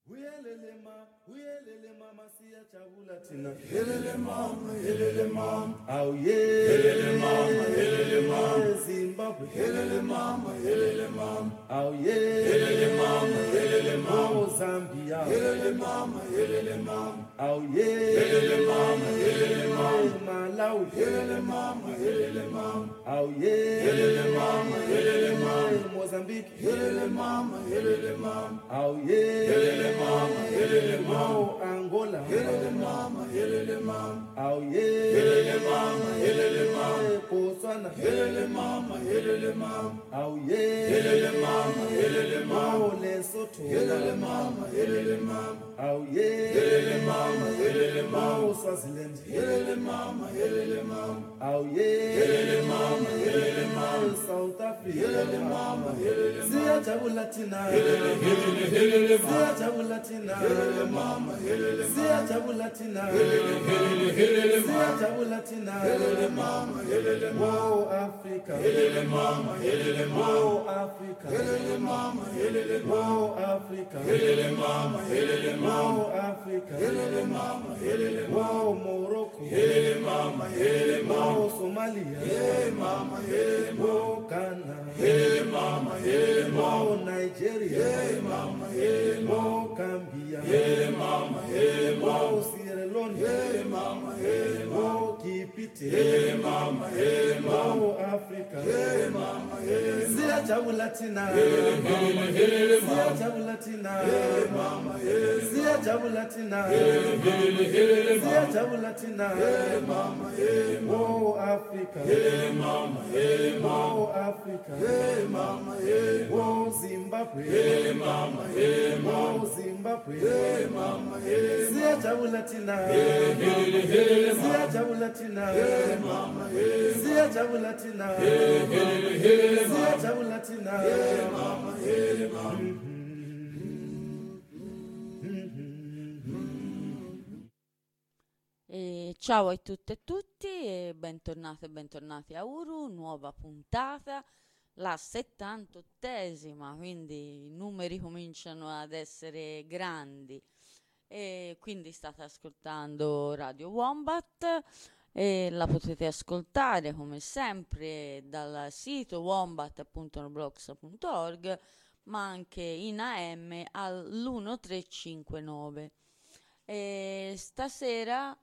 Uyelele mama siyajabula thina. Helele mama, aw yeah. Helele mama, Zimbabwe. Helele mama, aw yeah. Helele mama, Zambia. Helele mama, aw yeah. Helele mama, Malawi. Helele mama, aw yeah. Helele mama, Mozambique. Helele mama, aw yeah. Helele mama, Angola. Helele mama, aw yeah. Helele mama, Botswana. Helele mama, aw yeah. Helele mama, Lesotho. Helele mama, aw yeah. Helele mama, Swaziland. Helele mama, aw yeah. Helele mama, South Africa. Helele mama, siyajabula thina. Siyajabula thina. Siyajabula thina. Siyajabula thina. Wow Africa. Wow Africa. Wow Africa. Wow Africa. Wow Morocco. Wow Somalia. Wow Ghana. Wow Nigeria. Wow Gambia. Wow Sierra Leone. Wow Kipiti. Wow Africa. Siyajabula thina. Siyajabula thina. Siyajabula thina. Siyajabula thina. Wow Africa. Wow Africa. Wow Zimbabwe. Wow Zimbabwe. Siyajabula thina. Siyajabula thina. Siyajabula thina. Siyajabula thina. Ciao a tutte e tutti e bentornate e bentornati a Uru, nuova puntata, la 78esima, quindi i numeri cominciano ad essere grandi e quindi state ascoltando Radio Wombat e la potete ascoltare come sempre dal sito wombat.noblogs.org ma anche in AM all'1359. E stasera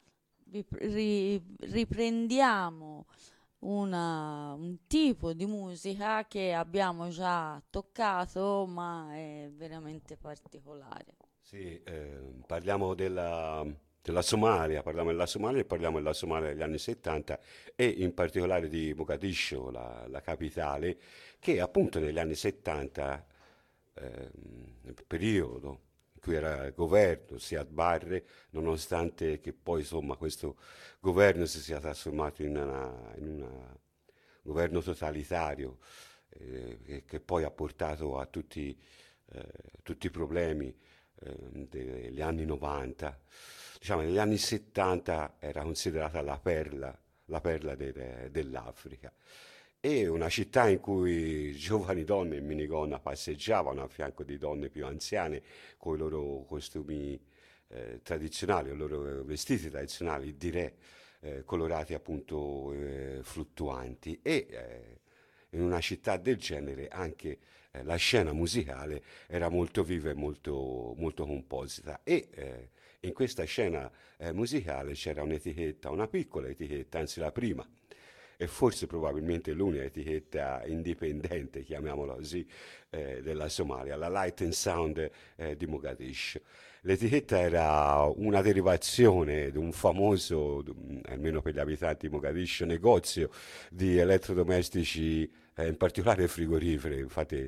riprendiamo un tipo di musica che abbiamo già toccato, ma è veramente particolare. Sì, parliamo della Somalia, parliamo della Somalia e parliamo della Somalia degli anni 70 e in particolare di Mogadiscio, la capitale, che appunto negli anni 70, nel periodo in cui era governo Siad Barre, nonostante che poi insomma questo governo si sia trasformato in un governo totalitario, che poi ha portato a tutti i problemi degli anni 90. Diciamo, negli anni 70 era considerata la perla dell'Africa. E una città in cui giovani donne in minigonna passeggiavano a fianco di donne più anziane con i loro costumi tradizionali, i loro vestiti tradizionali di re, colorati appunto fluttuanti. E in una città del genere anche la scena musicale era molto viva e molto, molto composita. E in questa scena musicale c'era un'etichetta, una piccola etichetta, anzi la prima e forse probabilmente l'unica etichetta indipendente, chiamiamola così, della Somalia, la Light and Sound di Mogadiscio. L'etichetta era una derivazione di un famoso, almeno per gli abitanti di Mogadiscio, negozio di elettrodomestici, in particolare frigoriferi. Infatti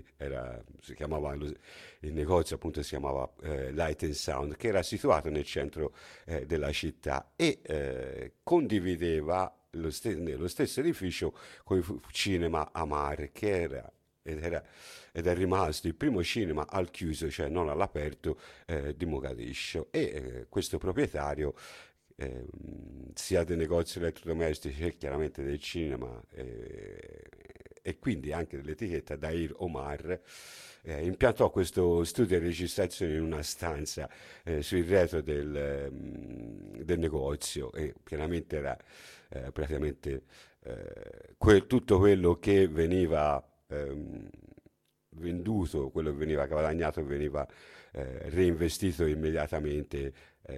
il negozio appunto si chiamava Light and Sound, che era situato nel centro della città e condivideva nello stesso edificio con il cinema Amar, che era ed è rimasto il primo cinema al chiuso, cioè non all'aperto, di Mogadiscio. E questo proprietario, sia dei negozi elettrodomestici che chiaramente del cinema e quindi anche dell'etichetta Dair Omar, impiantò questo studio di registrazione in una stanza sul retro del negozio, e chiaramente era praticamente tutto quello che veniva venduto, quello che veniva guadagnato veniva reinvestito immediatamente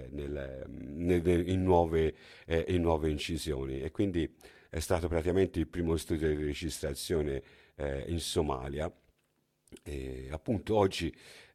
in nuove incisioni, e quindi è stato praticamente il primo studio di registrazione in Somalia. E appunto oggi,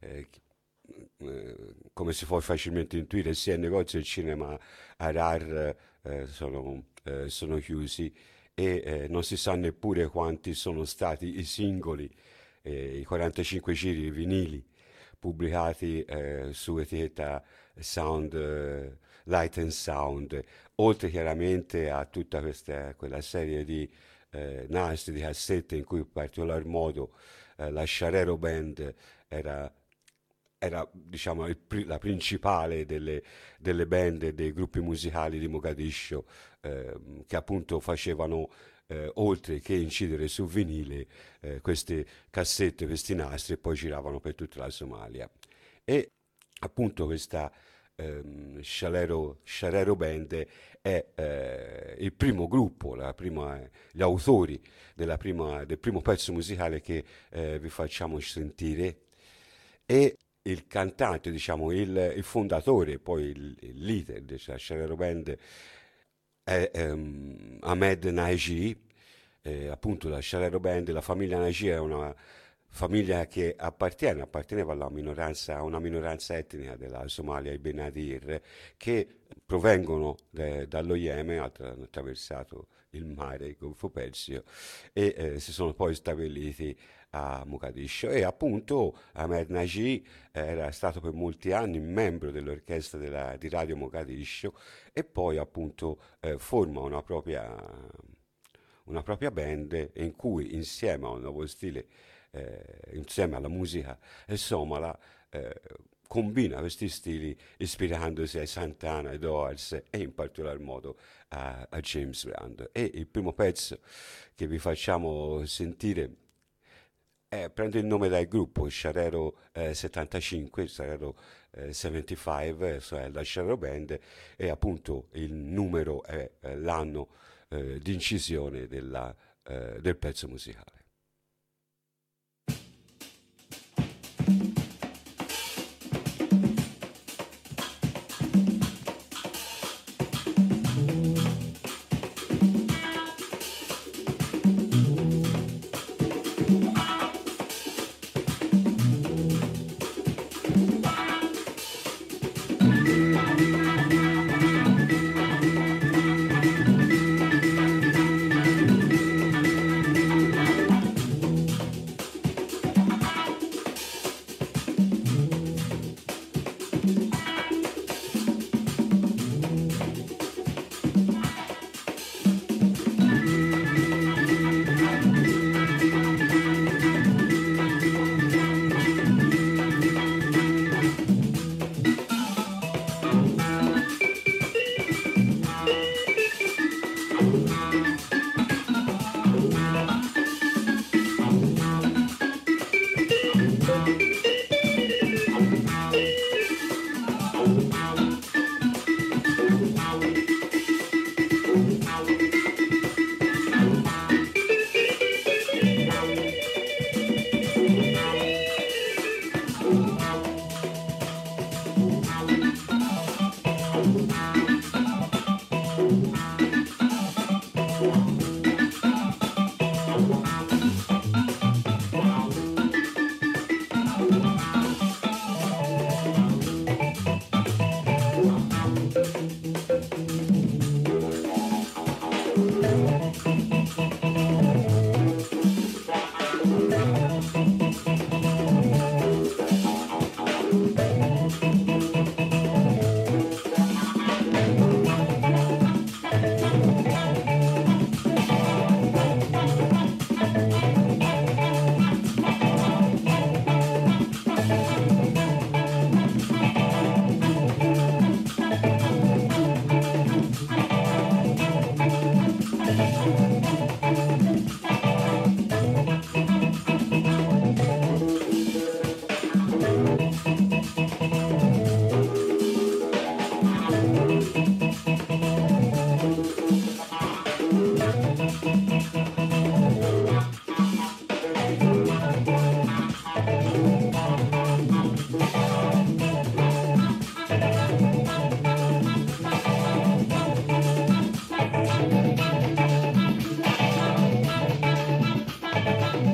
come si può facilmente intuire, sia il negozio e il cinema Arar sono chiusi, e non si sa neppure quanti sono stati i singoli, i 45 giri vinili pubblicati su etichetta Sound, Light and Sound, oltre chiaramente a tutta quella serie di nastri, di cassette in cui in particolar modo la Sharero Band era diciamo, la principale delle band e dei gruppi musicali di Mogadiscio, che appunto facevano, oltre che incidere su vinile, queste cassette, questi nastri, e poi giravano per tutta la Somalia. E appunto questa Sharero Band è il primo gruppo, gli autori del primo pezzo musicale che vi facciamo sentire, e il cantante, diciamo, il fondatore, poi il leader della Sharero Band è Ahmed Naji. Appunto la Sharero Band, la famiglia Naji è una famiglia che apparteneva a una minoranza etnica della Somalia, i Benadir, che provengono dallo Yemen, hanno attraversato il mare, il Golfo Persio, e si sono poi stabiliti a Mogadiscio. E appunto Ahmed Naji era stato per molti anni membro dell'orchestra di Radio Mogadiscio, e poi appunto forma una propria band in cui, insieme a un nuovo stile, insieme alla musica somala, combina questi stili ispirandosi ai Santana, ai Doors, e in particolar modo a James Brown. E il primo pezzo che vi facciamo sentire prende il nome dal gruppo Sharero 75, Sharero 75, cioè la Sharero Band, e appunto il numero è l'anno di incisione del pezzo musicale.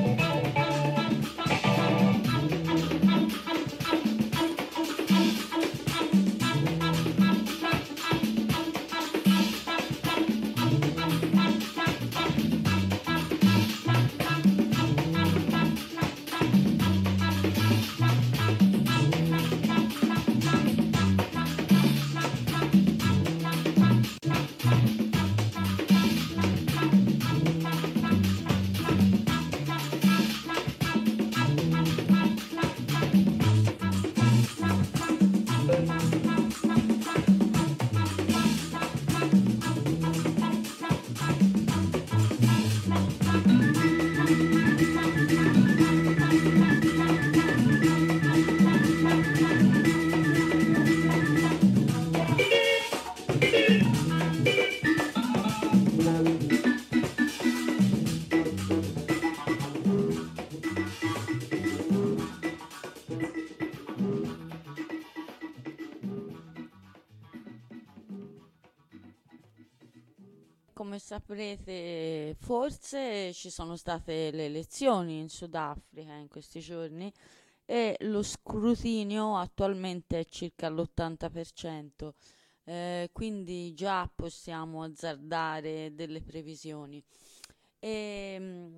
Come saprete, forse ci sono state le elezioni in Sudafrica in questi giorni e lo scrutinio attualmente è circa l'80%, quindi già possiamo azzardare delle previsioni. E,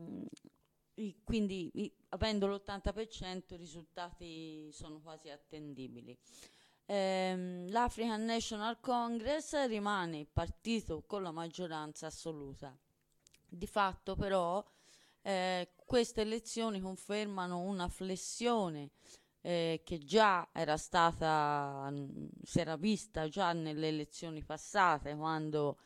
avendo l'80% i risultati sono quasi attendibili. L'African National Congress rimane il partito con la maggioranza assoluta. Di fatto però queste elezioni confermano una flessione che già era stata, si era vista già nelle elezioni passate, quando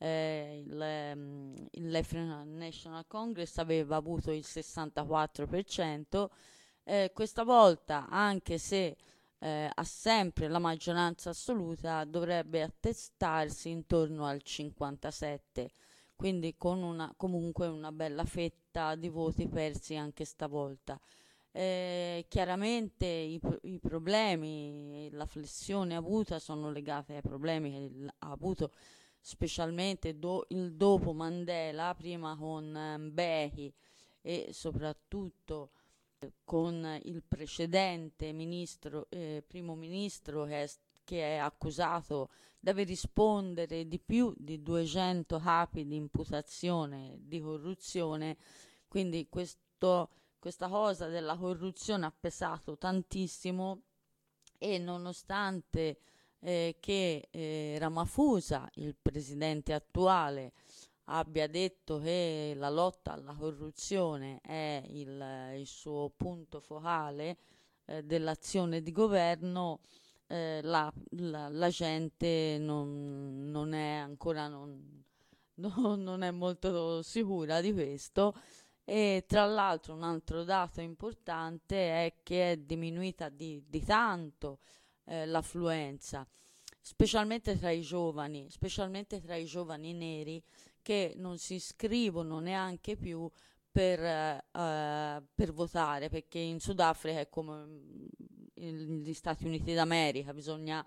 l'African National Congress aveva avuto il 64%. Questa volta, anche se ha sempre la maggioranza assoluta, dovrebbe attestarsi intorno al 57%, quindi con comunque una bella fetta di voti persi anche stavolta. Chiaramente i problemi, la flessione avuta sono legati ai problemi che ha avuto specialmente il dopo Mandela, prima con Mbeki e soprattutto con il precedente primo ministro che è accusato di aver rispondere di più di 200 capi di imputazione di corruzione. Quindi questa cosa della corruzione ha pesato tantissimo, e nonostante che Ramaphosa, il presidente attuale, abbia detto che la lotta alla corruzione è il suo punto focale dell'azione di governo, la gente non è ancora non è molto sicura di questo. E tra l'altro un altro dato importante è che è diminuita di tanto l'affluenza, specialmente tra i giovani neri, che non si iscrivono neanche più per votare, perché in Sudafrica è come gli Stati Uniti d'America, bisogna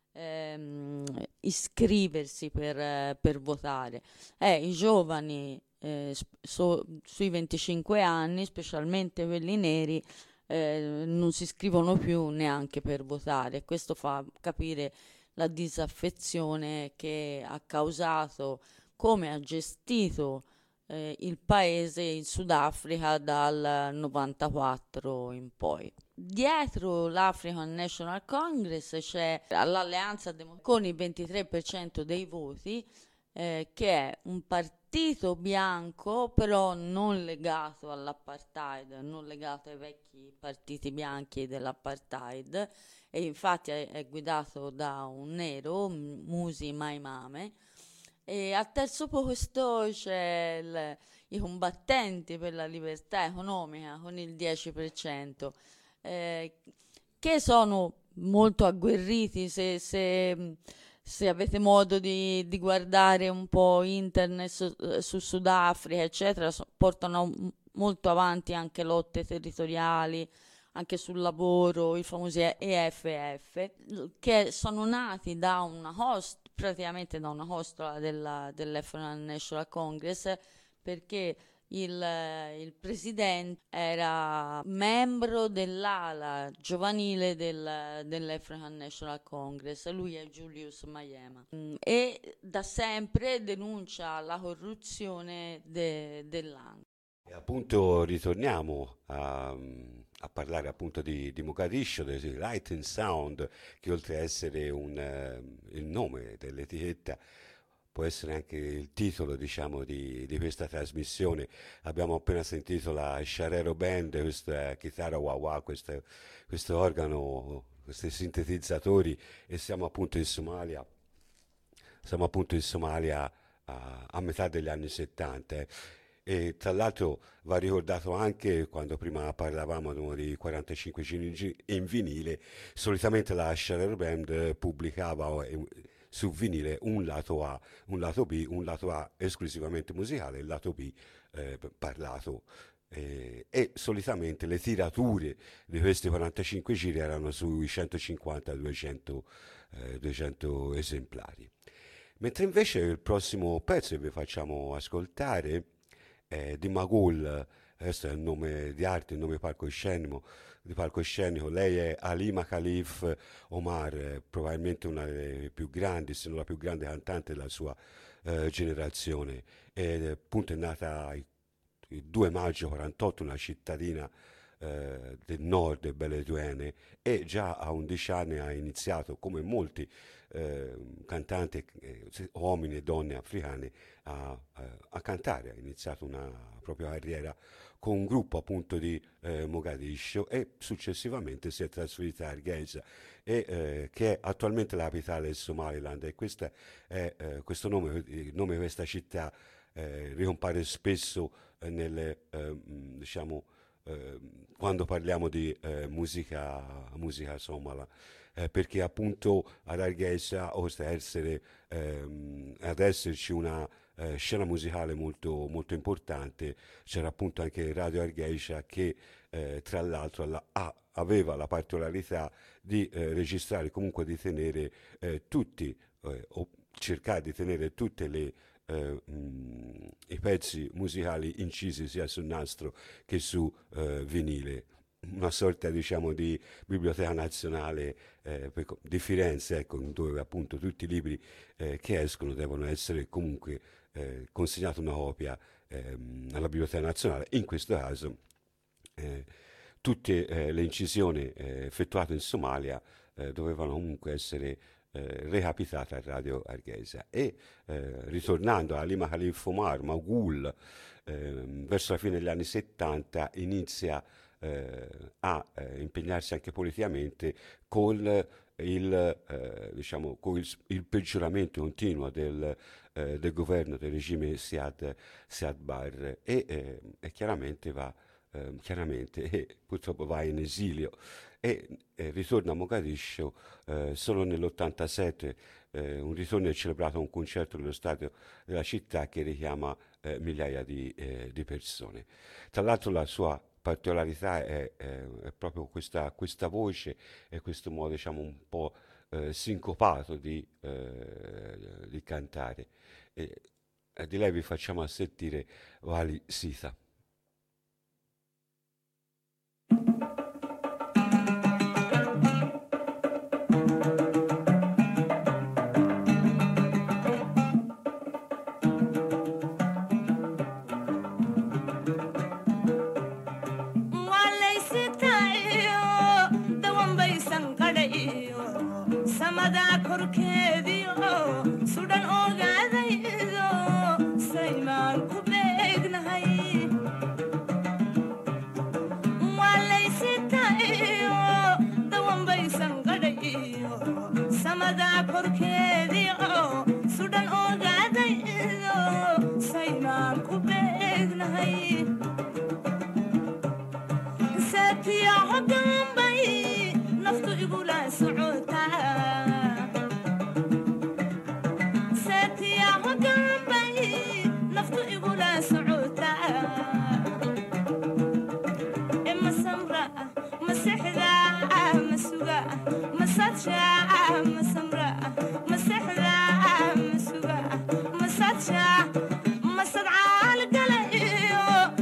iscriversi per votare. I giovani sui 25 anni, specialmente quelli neri, non si iscrivono più neanche per votare. Questo fa capire la disaffezione che ha causato, come ha gestito il paese in Sudafrica dal 94 in poi. Dietro l'African National Congress c'è l'Alleanza con il 23% dei voti, che è un partito bianco però non legato all'apartheid, non legato ai vecchi partiti bianchi dell'apartheid, e infatti è guidato da un nero, Musi Maimane. E al terzo posto c'è i combattenti per la libertà economica con il 10%, che sono molto agguerriti. Se avete modo di guardare un po' internet su Sudafrica, eccetera, portano molto avanti anche lotte territoriali, anche sul lavoro, i famosi EFF, che sono nati praticamente da una costola dell'African National Congress, perché il presidente era membro dell'ala giovanile dell'African National Congress, lui è Julius Malema, e da sempre denuncia la corruzione dell'ANC. E appunto ritorniamo a parlare appunto di Mogadiscio, del Light and Sound, che oltre a essere il nome dell'etichetta, può essere anche il titolo, diciamo, di questa trasmissione. Abbiamo appena sentito la Sharero Band, questa chitarra wah-wah, questo organo, questi sintetizzatori, e siamo appunto in Somalia. Siamo appunto in Somalia a metà degli anni 70. E tra l'altro va ricordato anche, quando prima parlavamo di 45 giri in vinile, solitamente la Sharero Band pubblicava su vinile un lato A, un lato B, un lato A esclusivamente musicale, il lato B parlato. E solitamente le tirature di questi 45 giri erano sui 150-200 esemplari. Mentre invece il prossimo pezzo che vi facciamo ascoltare è di Magul, questo è il nome di arte, il nome di palcoscenico. Lei è Halima Khalif Omar, probabilmente una delle più grandi, se non la più grande cantante della sua generazione. Ed appunto è nata il 2 maggio 48, una cittadina del nord Beledweyne, e già a 11 anni ha iniziato, come molti cantanti, uomini e donne africane, a cantare. Ha iniziato una propria carriera con un gruppo appunto di Mogadiscio, e successivamente si è trasferita a Hargeisa, che è attualmente la capitale del Somaliland, e questo nome, il nome di questa città ricompare spesso diciamo, quando parliamo di musica somala, perché appunto ad Hargeisa, oltre ad esserci una scena musicale molto, molto importante, c'era appunto anche Radio Hargeisa, che tra l'altro aveva la particolarità di registrare, comunque di tenere tutti, o cercare di tenere tutte i pezzi musicali incisi sia sul nastro che su vinile. Una sorta, diciamo, di biblioteca nazionale di Firenze, ecco, dove appunto tutti i libri che escono devono essere comunque consegnati una copia alla biblioteca nazionale. In questo caso tutte le incisioni effettuate in Somalia dovevano comunque essere recapitate a Radio Hargeisa. E ritornando a Halima Khalif Omar, Magul, verso la fine degli anni 70 inizia a impegnarsi anche politicamente con diciamo, con il peggioramento continuo del governo del regime Siad Barre, e chiaramente purtroppo va in esilio, e ritorna a Mogadiscio solo nell'87. Un ritorno è celebrato a un concerto nello stadio della città che richiama migliaia di persone. Tra l'altro la sua particolarità è proprio questa voce e questo modo, diciamo, un po' sincopato di cantare. E di lei vi facciamo sentire Wali Sita. مسد عال قليو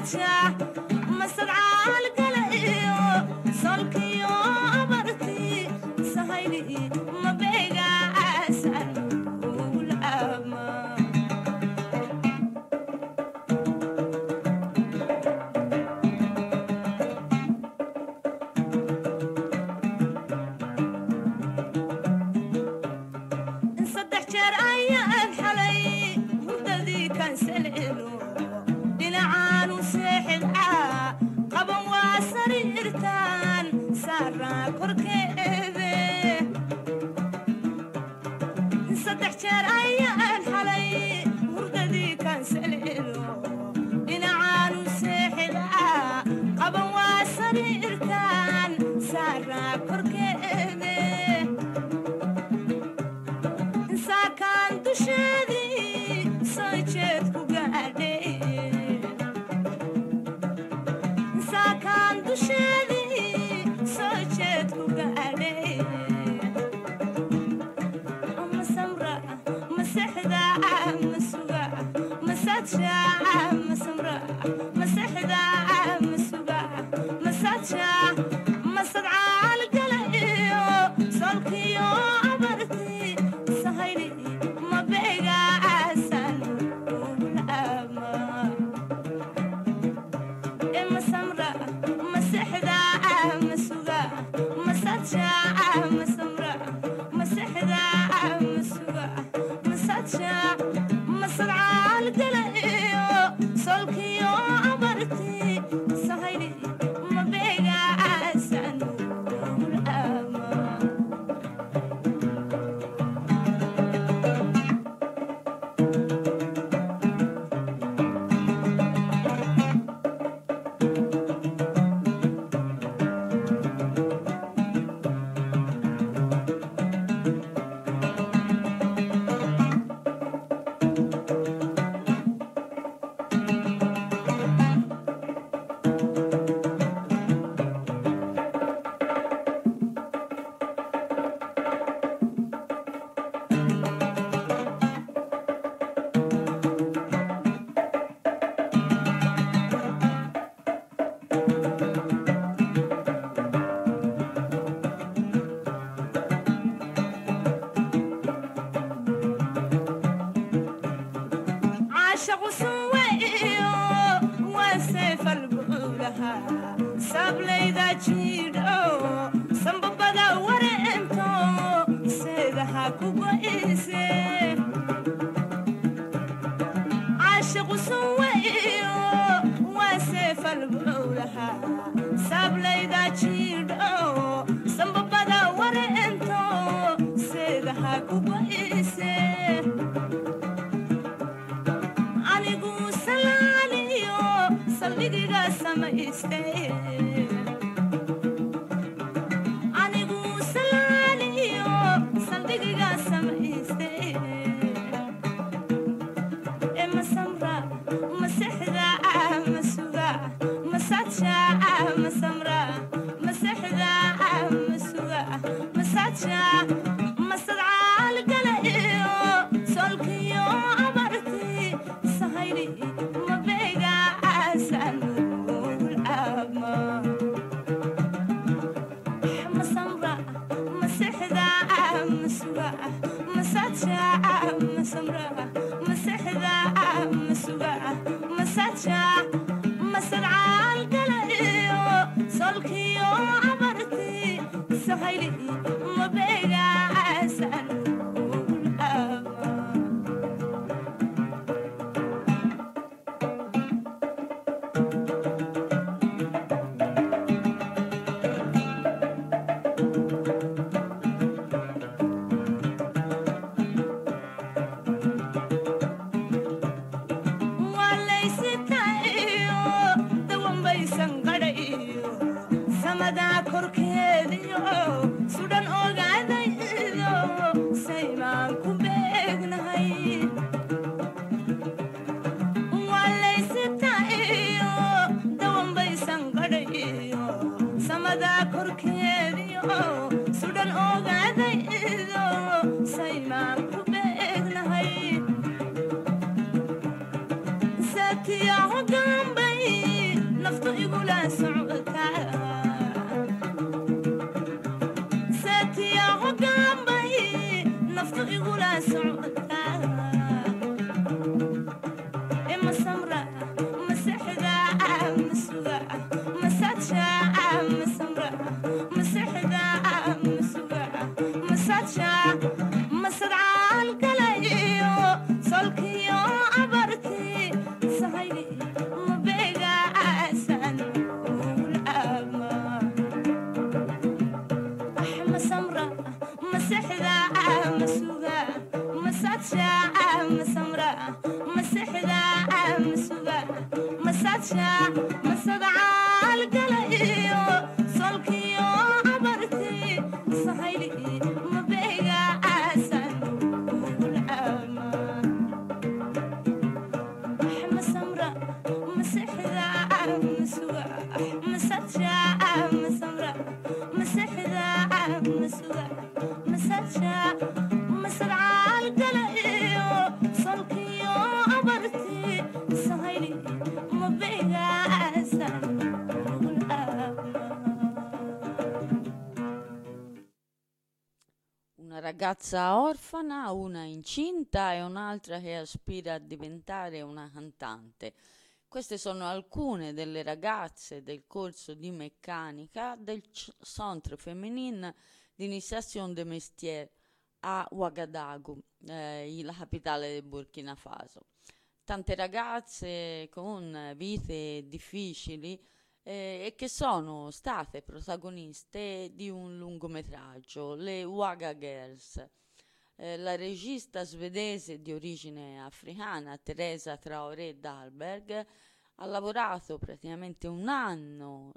Satiya Gambay نفط يقول سعودك ساتي يا قلبي نفط يقول سعودك إما سمرة مسحدة مسوقة مساتشة مسمرة مسحدة مسوقة مساتشة مسدعة القليو صلكيو عبرتي سهيلي مبيقى أسان والأما أحمى سمرة مسحدة مسوقة مساتشة مسمرة مسحدة مسوقة مساتشة مسدعة القليو صلكيو عبرتي سهيلي مبيقى أسان والأما أحمى سمرة مسحدة مسوقة مساتشة مسمرة مسحدة مسوقة مساتشة مسدعة القليو صلكيو عبرتي سهيلي مبيقى أسان Una ragazza orfana, una incinta e un'altra che aspira a diventare una cantante. Queste sono alcune delle ragazze del corso di meccanica del Centre Féminin d'Initiation des Mestiers a Ouagadougou, la capitale del Burkina Faso. Tante ragazze con vite difficili e che sono state protagoniste di un lungometraggio, le Ouaga Girls. La regista svedese di origine africana, Teresa Traoré Dalberg, ha lavorato praticamente un anno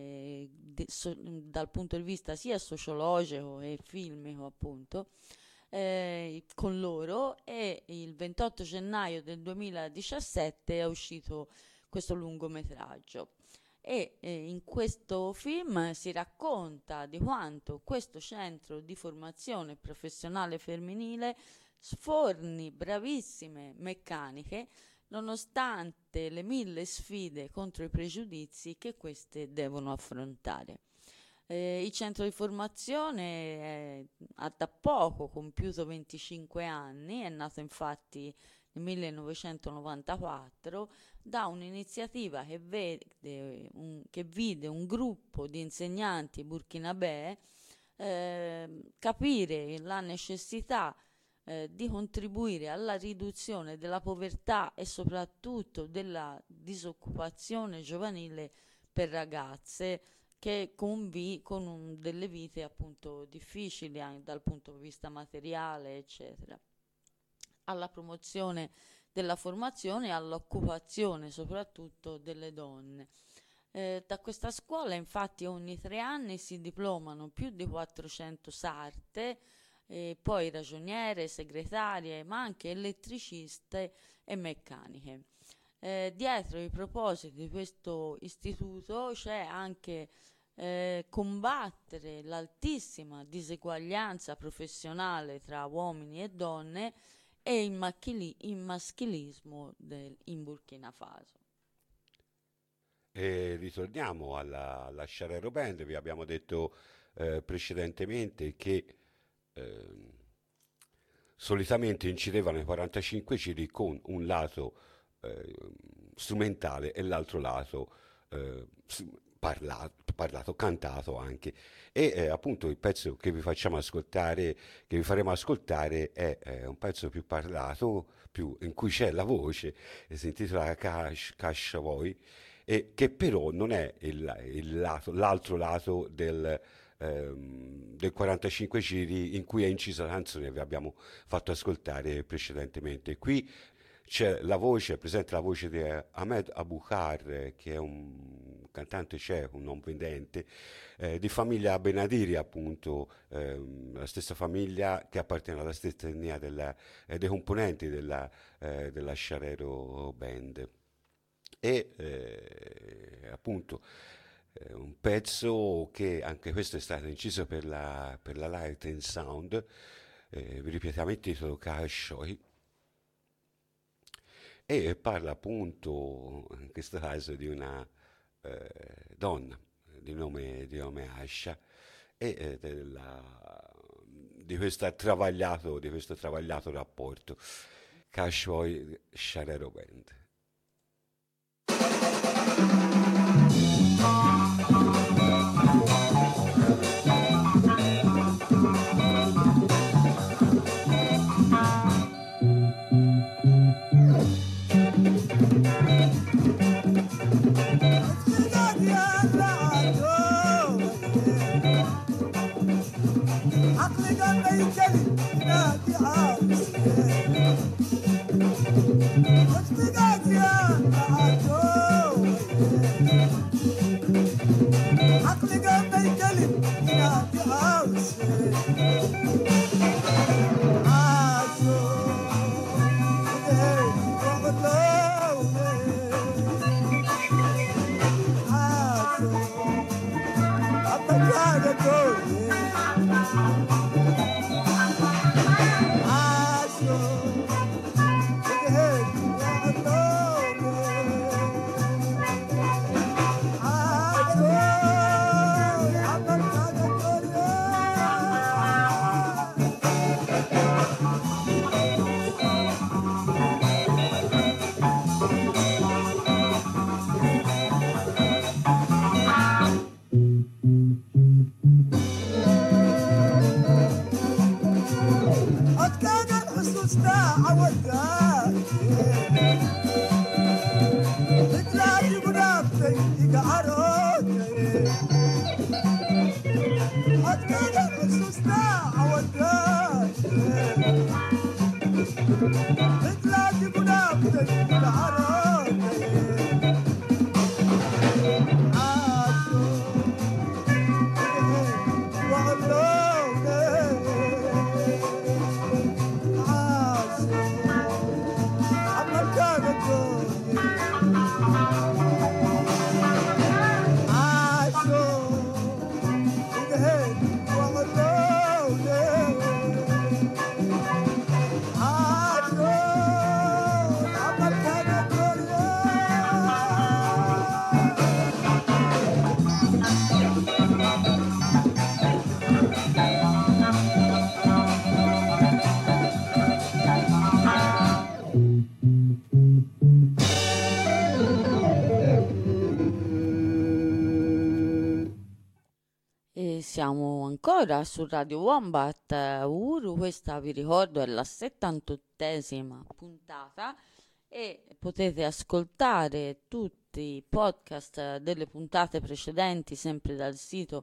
dal punto di vista sia sociologico e filmico, appunto, con loro, e il 28 gennaio del 2017 è uscito questo lungometraggio. E in questo film si racconta di quanto questo centro di formazione professionale femminile sforni bravissime meccaniche nonostante le 1000 sfide contro i pregiudizi che queste devono affrontare. Il centro di formazione ha da poco compiuto 25 anni, è nato infatti nel 1994 da un'iniziativa che vide un gruppo di insegnanti burkinabè capire la necessità di contribuire alla riduzione della povertà e soprattutto della disoccupazione giovanile per ragazze che con delle vite appunto difficili anche dal punto di vista materiale, eccetera, alla promozione della formazione e all'occupazione soprattutto delle donne. Da questa scuola infatti ogni 3 anni si diplomano più di 400 sarte, poi ragioniere, segretarie, ma anche elettriciste e meccaniche. Dietro i propositi di questo istituto c'è anche combattere l'altissima diseguaglianza professionale tra uomini e donne e il maschilismo in Burkina Faso. E ritorniamo alla Sciarero Band. Vi abbiamo detto precedentemente che solitamente incidevano i 45 giri con un lato strumentale e l'altro lato parlato, cantato anche. E appunto il pezzo che vi faremo ascoltare è un pezzo più parlato, in cui c'è la voce, e si intitola Cash Voi, e che però non è l'altro lato del 45 giri in cui è incisa la canzone che vi abbiamo fatto ascoltare precedentemente. Qui c'è la voce, è presente la voce di Ahmed Abukar, che è un cantante cieco, un non vedente, di famiglia Benadiri, appunto, la stessa famiglia che appartiene alla stessa etnia dei componenti della Sciarero Band. E appunto un pezzo che anche questo è stato inciso per la Light and Sound, vi ripetiamo il titolo, Kashoi, e parla appunto in questo caso di una donna di nome Ascia e di questo travagliato rapporto che poi sciarero bene. Siamo ancora su Radio Wombat Uru, questa vi ricordo è la 78esima puntata e potete ascoltare tutti i podcast delle puntate precedenti sempre dal sito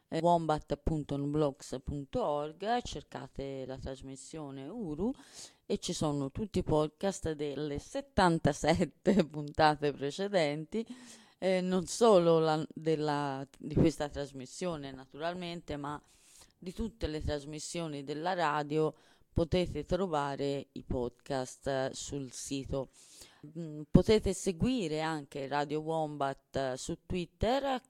wombat.nublogs.org, cercate la trasmissione Uru e ci sono tutti i podcast delle 77 puntate precedenti. Non solo di questa trasmissione naturalmente, ma di tutte le trasmissioni della radio potete trovare i podcast sul sito. Potete seguire anche Radio Wombat su Twitter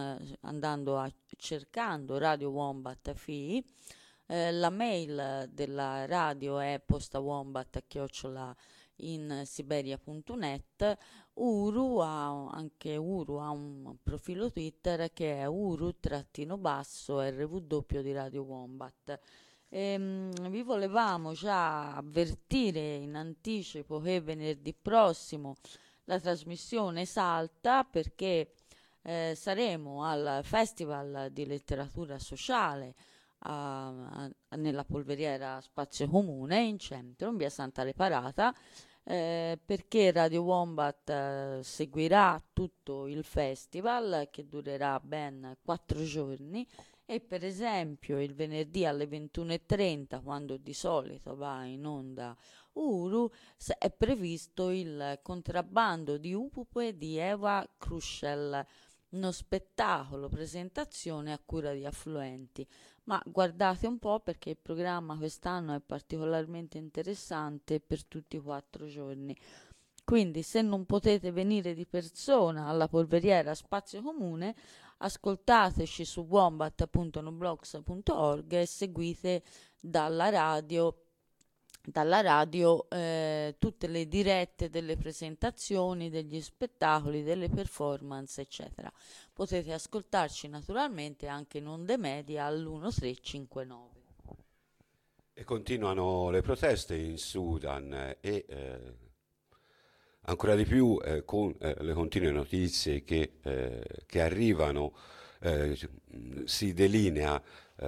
cercando Radio Wombat FI. La mail della radio è postawombat@insiberia.net. Uru ha un profilo Twitter che è uru-RW di Radio Wombat. Vi volevamo già avvertire in anticipo che venerdì prossimo la trasmissione salta perché saremo al Festival di Letteratura Sociale nella polveriera Spazio Comune in centro, in via Santa Reparata, perché Radio Wombat seguirà tutto il festival che durerà ben 4 giorni e per esempio il venerdì alle 21:30, quando di solito va in onda Uru, è previsto il contrabbando di Upupe di Eva Kruscel, uno spettacolo presentazione a cura di Affluenti. Ma guardate un po' perché il programma quest'anno è particolarmente interessante per tutti i 4 giorni. Quindi se non potete venire di persona alla polveriera Spazio Comune, ascoltateci su wombat.nublogs.org e seguite dalla radio dalla radio tutte le dirette delle presentazioni, degli spettacoli, delle performance, eccetera. Potete ascoltarci naturalmente anche in onde media all'1359. E continuano le proteste in Sudan ancora di più con le continue notizie che arrivano, si delinea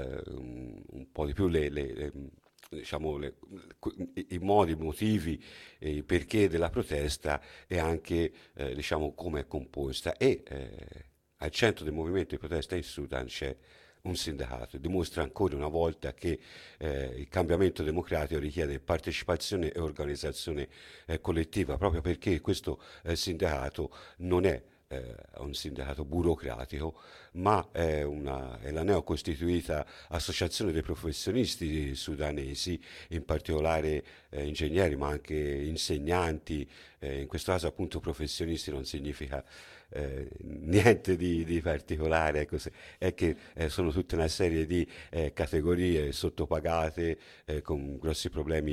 un po' di più diciamo, i modi, i motivi, i perché della protesta e anche diciamo, come è composta. Al centro del movimento di protesta in Sudan c'è un sindacato, dimostra ancora una volta che il cambiamento democratico richiede partecipazione e organizzazione collettiva, proprio perché questo sindacato non è un sindacato burocratico, ma è la neocostituita associazione dei professionisti sudanesi, in particolare ingegneri, ma anche insegnanti, in questo caso appunto professionisti non significa niente di particolare, ecco, è che sono tutta una serie di categorie sottopagate con grossi problemi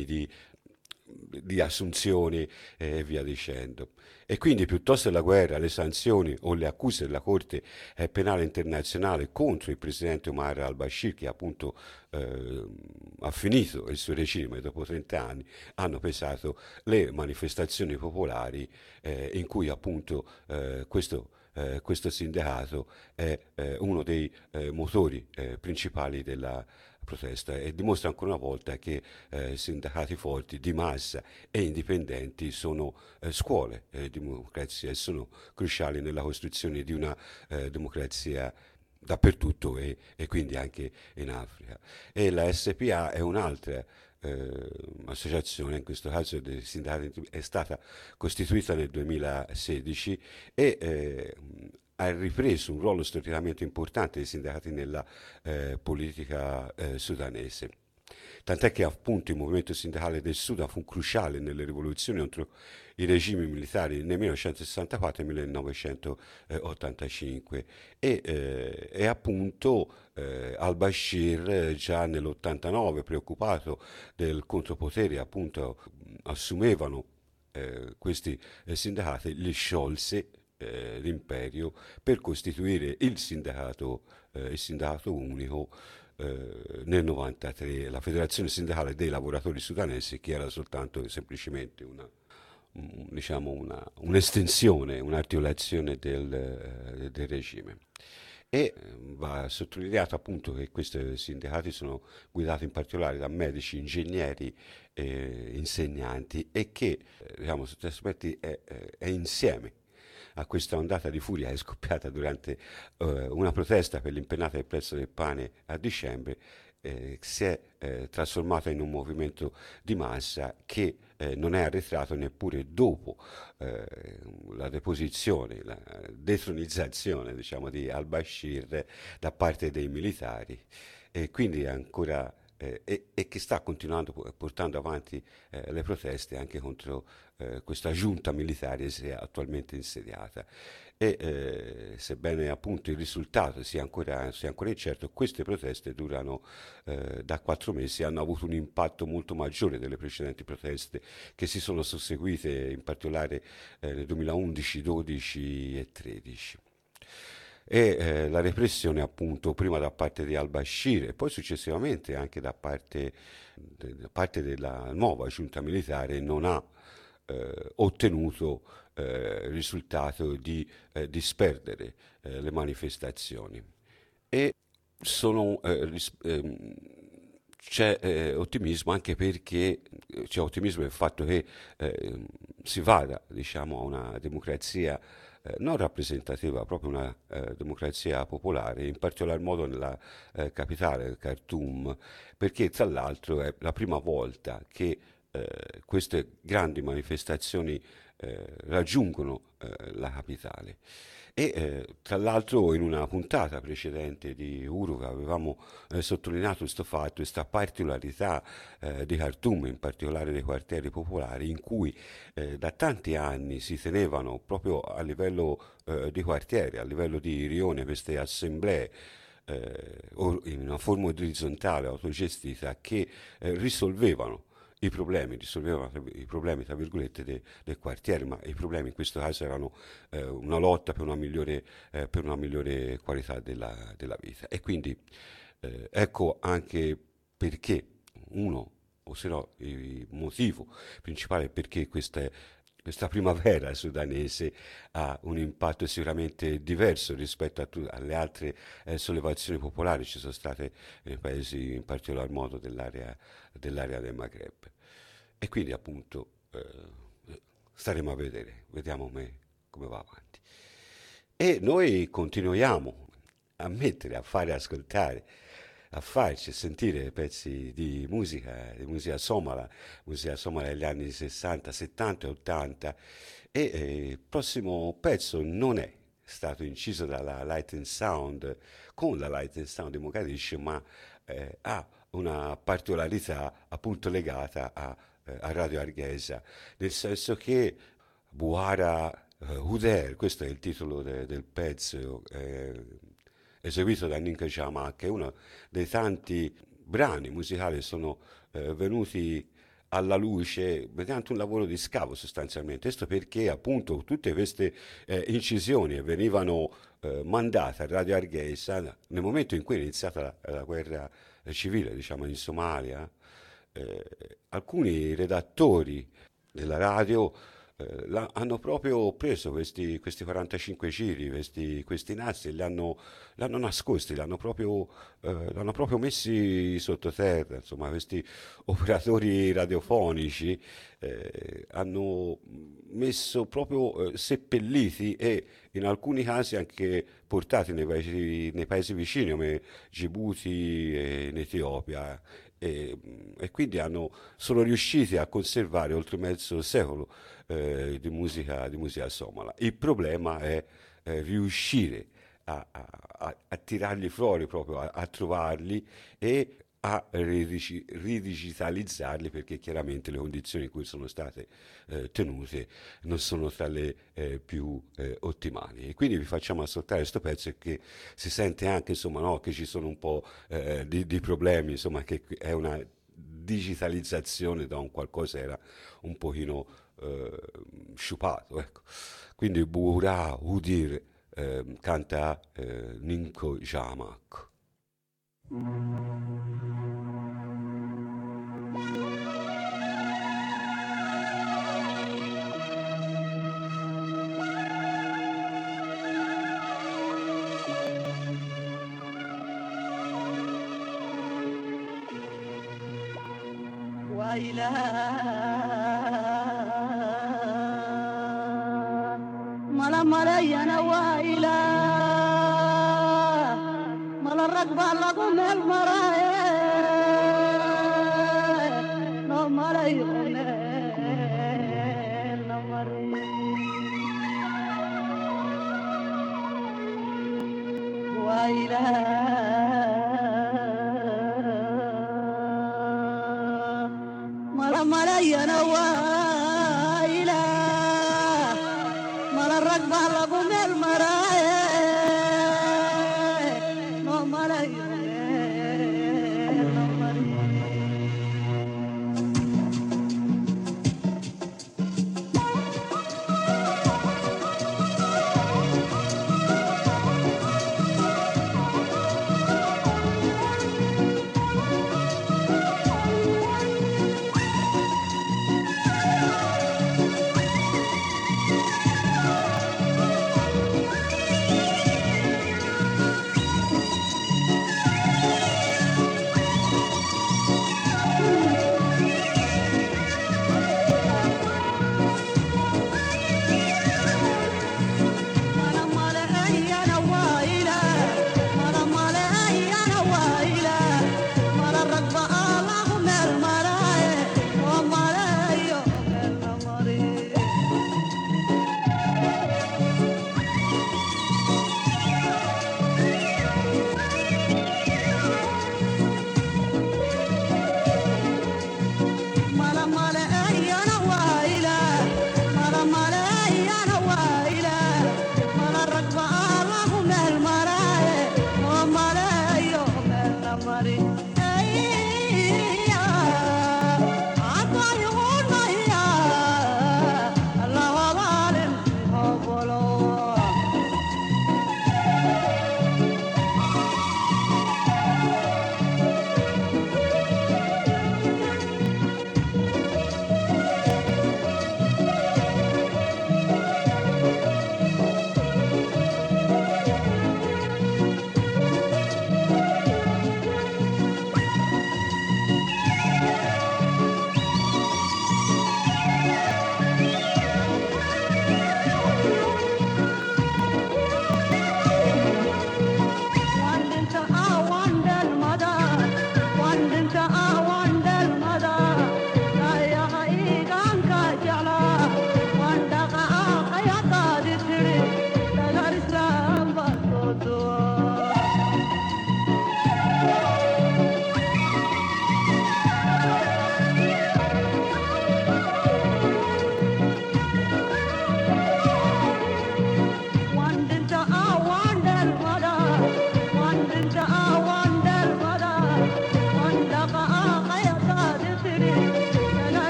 di assunzioni e via dicendo. E quindi piuttosto la guerra, le sanzioni o le accuse della Corte Penale Internazionale contro il presidente Omar al-Bashir, che appunto ha finito il suo regime dopo 30 anni, hanno pesato le manifestazioni popolari in cui appunto questo sindacato è uno dei motori principali della protesta e dimostra ancora una volta che sindacati forti di massa e indipendenti sono scuole di democrazia e sono cruciali nella costruzione di una democrazia dappertutto e quindi anche in Africa. E la SPA è un'altra associazione, in questo caso dei sindacati, è stata costituita nel 2016 e ha ripreso un ruolo storicamente importante dei sindacati nella politica sudanese. Tant'è che appunto il movimento sindacale del Sudan fu cruciale nelle rivoluzioni contro i regimi militari nel 1964 e 1985 e appunto al-Bashir già nell'89, preoccupato del contropotere, appunto assumevano questi sindacati, li sciolse l'imperio per costituire il sindacato unico nel 93, la Federazione Sindacale dei Lavoratori Sudanesi, che era soltanto semplicemente un'estensione, un'articolazione del regime. E va sottolineato appunto che questi sindacati sono guidati in particolare da medici, ingegneri, insegnanti e che, diciamo, sotto aspetti è insieme a questa ondata di furia che è scoppiata durante una protesta per l'impennata del prezzo del pane a dicembre, si è trasformata in un movimento di massa che non è arretrato neppure dopo la deposizione, la detronizzazione, diciamo, di al-Bashir da parte dei militari e quindi è ancora e che sta continuando portando avanti le proteste anche contro questa giunta militare che è attualmente insediata. Sebbene appunto il risultato sia ancora incerto, queste proteste durano da 4 mesi e hanno avuto un impatto molto maggiore delle precedenti proteste che si sono susseguite in particolare nel 2011, 12 e 13. La repressione appunto prima da parte di al-Bashir e poi successivamente anche da parte della nuova giunta militare non ha ottenuto il risultato di disperdere le manifestazioni e c'è ottimismo anche perché c'è ottimismo nel fatto che si vada, diciamo, a una democrazia non rappresentativa, proprio una democrazia popolare, in particolar modo nella capitale, Khartoum, perché tra l'altro è la prima volta che queste grandi manifestazioni raggiungono la capitale. Tra l'altro in una puntata precedente di Uruga avevamo sottolineato questo fatto, questa particolarità di Khartoum, in particolare dei quartieri popolari, in cui da tanti anni si tenevano proprio a livello di quartiere, a livello di rione, queste assemblee in una forma orizzontale autogestita che risolvevano risolveva i problemi, tra virgolette, del quartiere, ma i problemi in questo caso erano una lotta per una migliore qualità della vita. E quindi ecco anche perché uno, o se no il motivo principale perché questa primavera sudanese ha un impatto sicuramente diverso rispetto alle altre sollevazioni popolari che ci sono state nei paesi, in particolar modo dell'area del Maghreb. E quindi appunto staremo a vedere, vediamo come va avanti. E noi continuiamo a mettere, a fare ascoltare, a farci sentire pezzi di musica somala degli anni 60, 70 e 80. E il prossimo pezzo non è stato inciso dalla Light and Sound, con la Light and Sound di Mogadiscio, ma ha una particolarità appunto legata a Radio Hargeisa, nel senso che Buhara Huder, questo è il titolo del pezzo, eseguito da Ninka Jama, che è uno dei tanti brani musicali che sono venuti alla luce mediante un lavoro di scavo sostanzialmente. Questo perché appunto tutte queste incisioni venivano mandate a Radio Hargeisa nel momento in cui è iniziata la guerra civile, diciamo, in Somalia. Alcuni redattori della radio hanno proprio preso questi 45 giri, questi nastri, l'hanno nascosti, l'hanno proprio messi sottoterra. Insomma, questi operatori radiofonici hanno messo proprio seppelliti e in alcuni casi anche portati nei paesi vicini come Djibouti e in Etiopia. E quindi sono riusciti a conservare oltre mezzo secolo di musica somala. Il problema è riuscire a tirarli fuori, proprio a trovarli e a ridigitalizzarli, perché chiaramente le condizioni in cui sono state tenute non sono tra le più ottimali. E quindi vi facciamo ascoltare questo pezzo che si sente anche, insomma, no, che ci sono un po' di problemi, insomma, che è una digitalizzazione da un qualcosa era un pochino sciupato, ecco. Quindi Buhara Hudir canta Ninko Jamak. ويلا ملا ملا يا ويلا ملا الركب لكم المرايا نو ملا يغنى ويلا ملايا وايلا ملا الركب لكم المرايا نو ملايا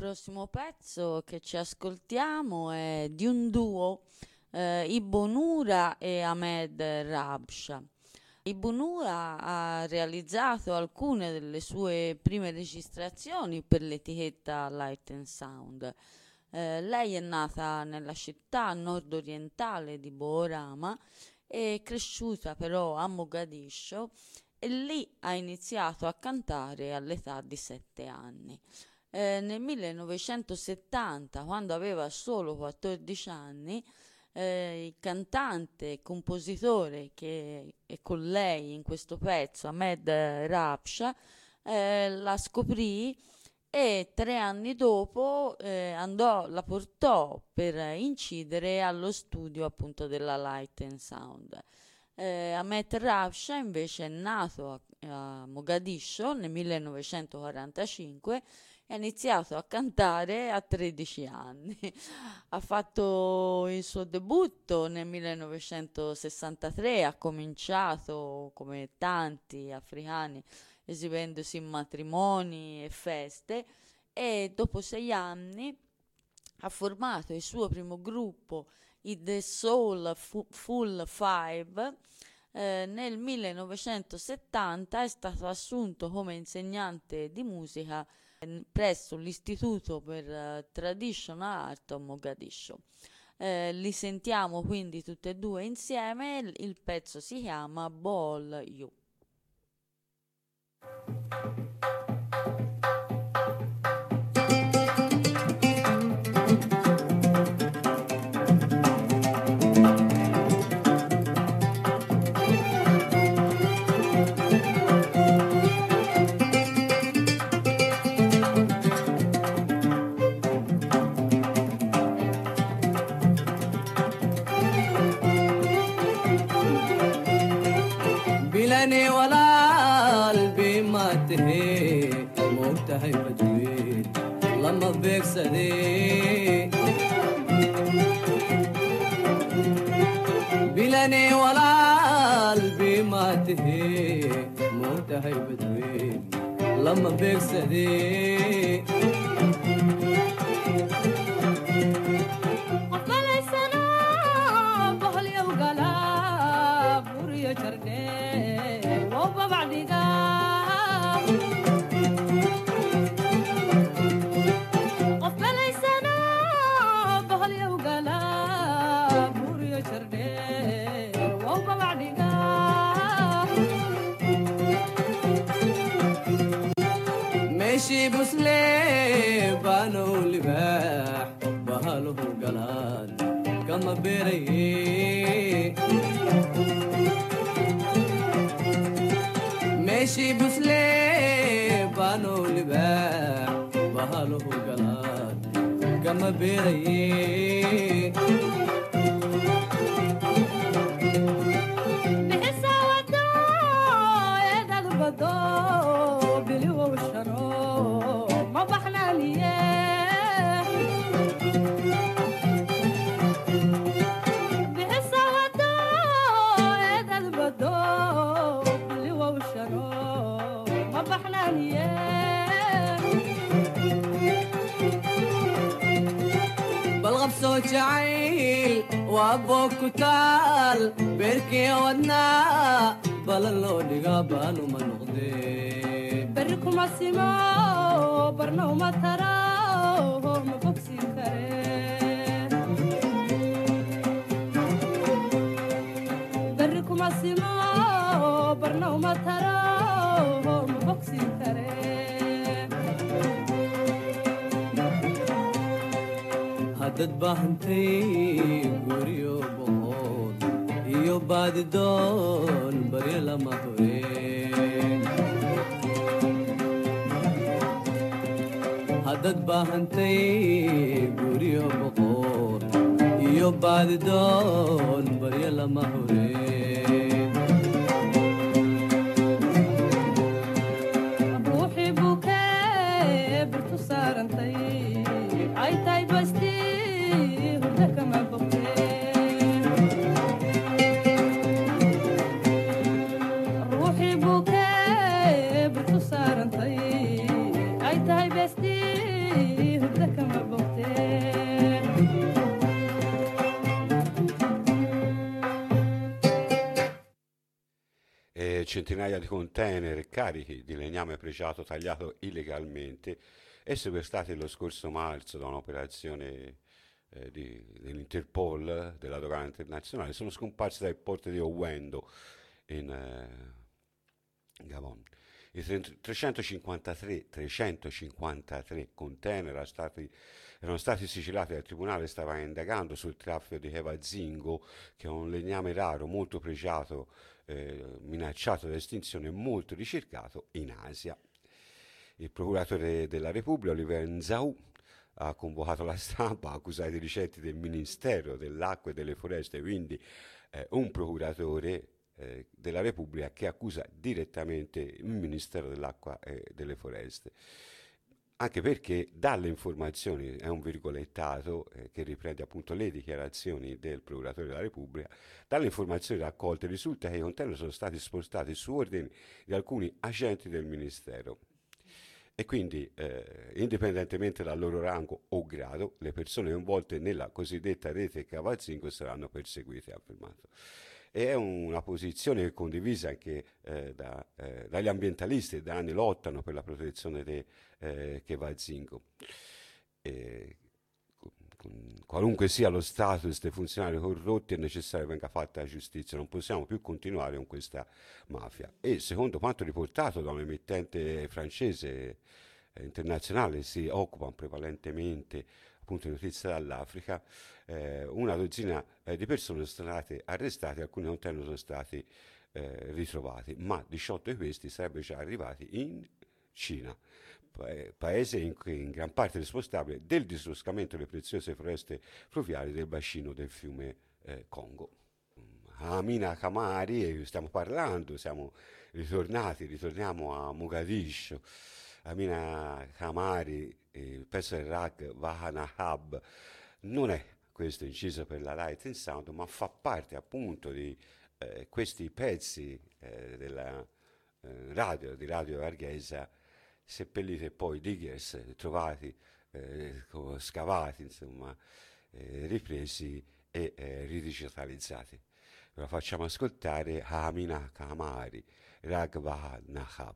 prossimo pezzo che ci ascoltiamo è di un duo, Ibonura e Ahmed Rabsha. Ibonura ha realizzato alcune delle sue prime registrazioni per l'etichetta Light and Sound. Lei è nata nella città nord-orientale di Boorama, è cresciuta però a Mogadiscio e lì ha iniziato a cantare all'età di 7 anni. Nel 1970, quando aveva solo 14 anni, il cantante e compositore che è con lei in questo pezzo, Ahmed Rabsha, la scoprì e 3 anni dopo la portò per incidere allo studio appunto della Light and Sound. Ahmed Rabsha invece è nato a Mogadiscio nel 1945 e ha iniziato a cantare a 13 anni. Ha fatto il suo debutto nel 1963, ha cominciato come tanti africani esibendosi in matrimoni e feste e dopo 6 anni ha formato il suo primo gruppo, i The Soul Full Five. Nel 1970 è stato assunto come insegnante di musica presso l'Istituto per Traditional Art a Mogadiscio. Li sentiamo quindi tutti e due insieme, il pezzo si chiama Ball You. بلاني ولا قلبي ما تهي مبتهي بجويل لما بيك سدي بلاني ولا قلبي ما تهي مبتهي بجويل لما بيك سدي ماشي بسلي بانو لباح بهاله قلال كما بيري ماشي بسلي بانو لباح بهاله قلال كما بيري صوت عيل وابوك كتال بيركي ودنا بلالو دقابانو ما نغدي بركم السماء برنو ما تراو ما بوكسي كري بركم السماء برنو ما تراو ما بوكسي كري dad bahantay guryo bohod iyo baadi doon bari lama hureen hadad bahantay guryo bohod iyo baadi doon bari lama hureen ruuxi bukee birtu saarantay ay tahay basti روحي بوكي برتو سارنتي اي تاي بستي هبدا centinaia di container carichi di legname pregiato tagliato illegalmente e sequestrati lo scorso marzo da un'operazione dell'Interpol, della dogana internazionale, sono scomparsi dai porti di Owendo in Gabon. I 353 container erano stati sigillati dal tribunale, stava indagando sul traffico di Hevazingo, che è un legname raro, molto pregiato, minacciato da estinzione e molto ricercato in Asia. Il procuratore della Repubblica, Oliver Nzau, ha convocato la stampa, ha accusato i dirigenti del Ministero dell'Acqua e delle Foreste, quindi un procuratore della Repubblica che accusa direttamente il Ministero dell'Acqua e delle Foreste. Anche perché dalle informazioni, è un virgolettato che riprende appunto le dichiarazioni del procuratore della Repubblica, dalle informazioni raccolte risulta che i container sono stati spostati su ordine di alcuni agenti del Ministero. E quindi, indipendentemente dal loro rango o grado, le persone coinvolte nella cosiddetta rete Cavazingo saranno perseguite, ha affermato. E è una posizione condivisa anche dagli ambientalisti che da anni lottano per la protezione dei Cavazingo. Qualunque sia lo status dei funzionari corrotti è necessario che venga fatta la giustizia, non possiamo più continuare con questa mafia. E secondo quanto riportato da un emittente francese internazionale, si occupano prevalentemente appunto di notizie dall'Africa, una dozzina di persone sono state arrestate, alcuni container sono stati ritrovati, ma 18 di questi sarebbero già arrivati in Cina, paese in gran parte responsabile del disboscamento delle preziose foreste fluviali del bacino del fiume Congo. Amina Kamari, stiamo parlando, ritorniamo a Mogadiscio. Amina Kamari, il pezzo del Rag Vahanahab, non è questo inciso per la Light and Sound, ma fa parte appunto di questi pezzi della di Radio Arghesa, seppelliti e poi diggers, trovati, scavati, insomma, ripresi e ridigitalizzati. Ve la facciamo ascoltare Amina Kamari, Rag Vahanahab.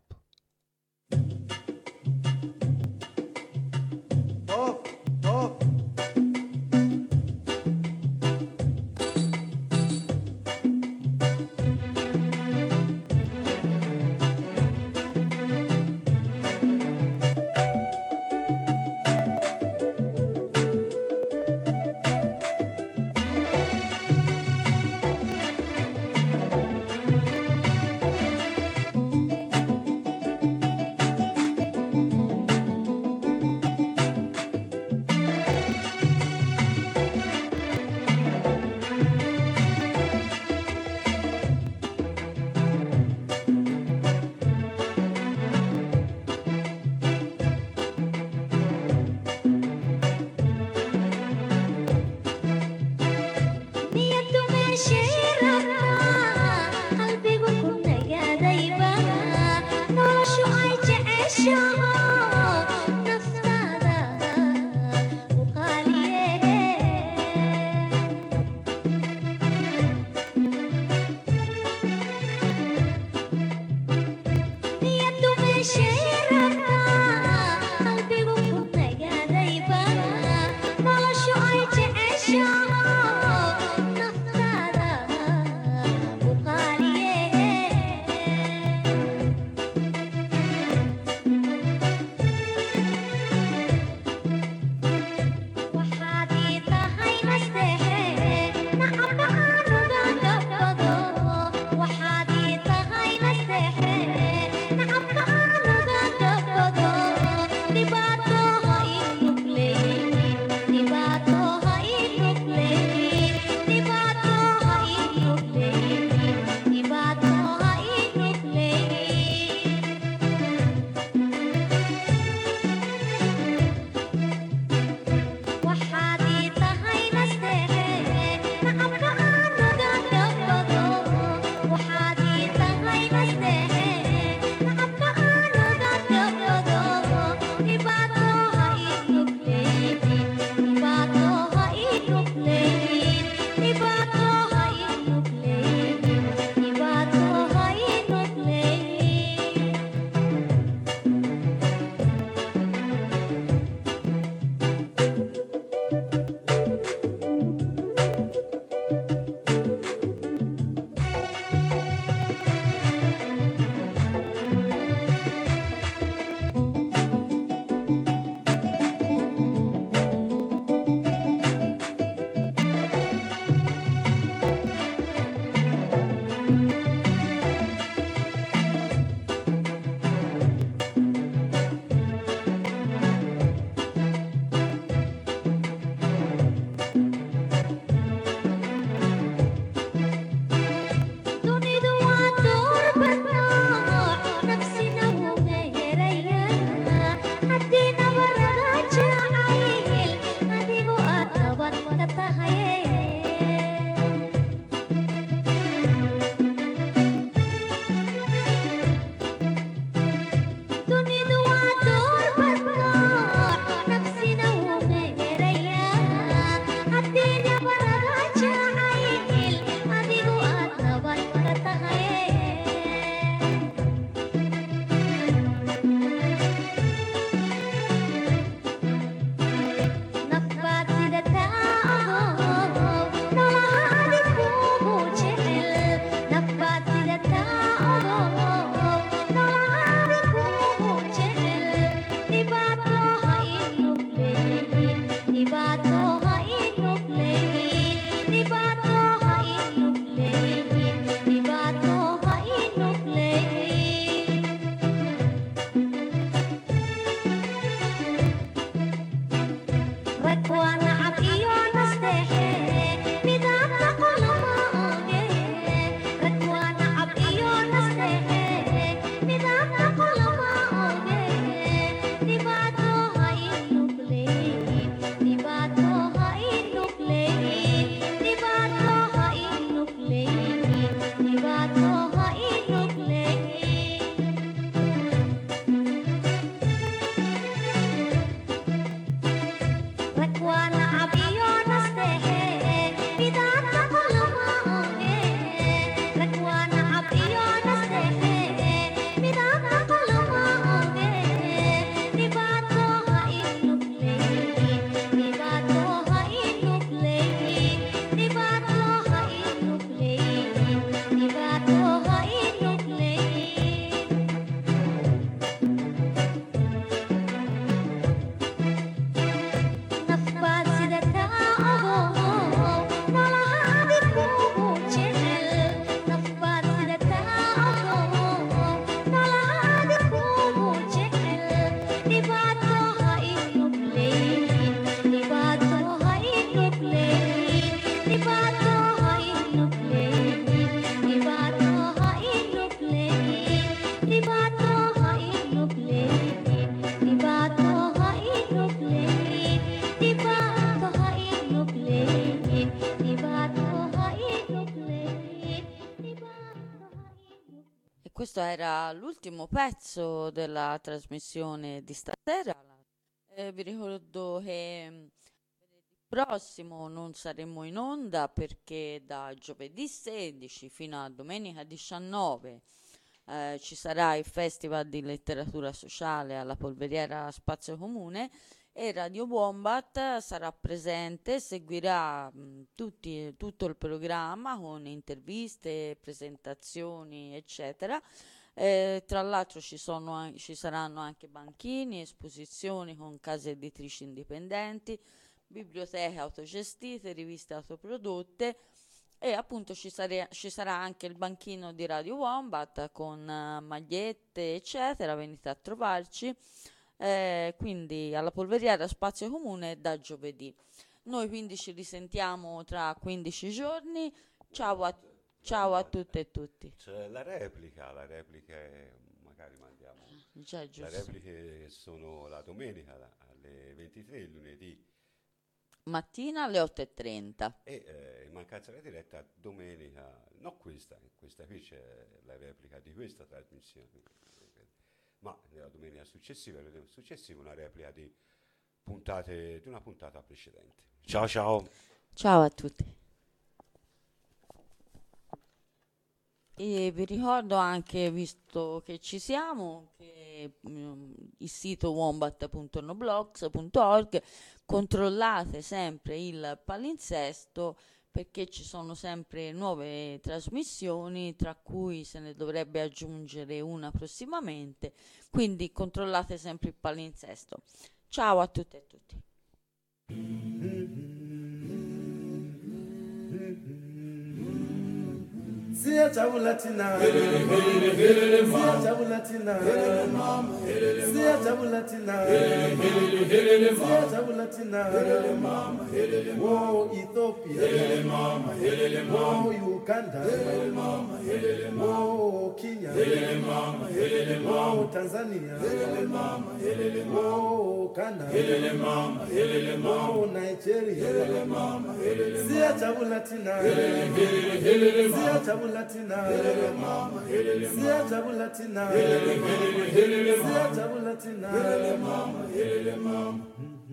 questo era l'ultimo pezzo della trasmissione di stasera. Vi ricordo che venerdì prossimo non saremo in onda perché da giovedì 16 fino a domenica 19 ci sarà il Festival di Letteratura Sociale alla Polveriera Spazio Comune e Radio Wombat sarà presente, seguirà tutto il programma con interviste, presentazioni, eccetera. Tra l'altro ci saranno anche banchini, esposizioni con case editrici indipendenti, biblioteche autogestite, riviste autoprodotte e appunto ci sarà anche il banchino di Radio Wombat con magliette, eccetera. Venite a trovarci. Quindi alla Polveriera Spazio Comune da giovedì. Noi quindi ci risentiamo tra 15 giorni. Ciao a tutte e tutti. C'è la replica magari mandiamo. Già, Le giusto. repliche sono la domenica alle 23, il lunedì Mattina alle 8:30. e in mancanza della diretta domenica, no questa qui c'è la replica di questa trasmissione, ma nella domenica successiva, una replica di una puntata precedente. Ciao ciao! Ciao a tutti. E vi ricordo anche, visto che ci siamo, che il sito wombat.noblogs.org, controllate sempre il palinsesto perché ci sono sempre nuove trasmissioni, tra cui se ne dovrebbe aggiungere una prossimamente, quindi controllate sempre il palinsesto. Ciao a tutte e tutti. Siyajabula thina siyajabula thina siyajabula thina siyajabula thina wo Ethiopia wo Uganda wo Kenya wo Tanzania wo Ghana wo Nigeria siyajabula thina siyajabula Latina, siyajabula thina, siyajabula thina.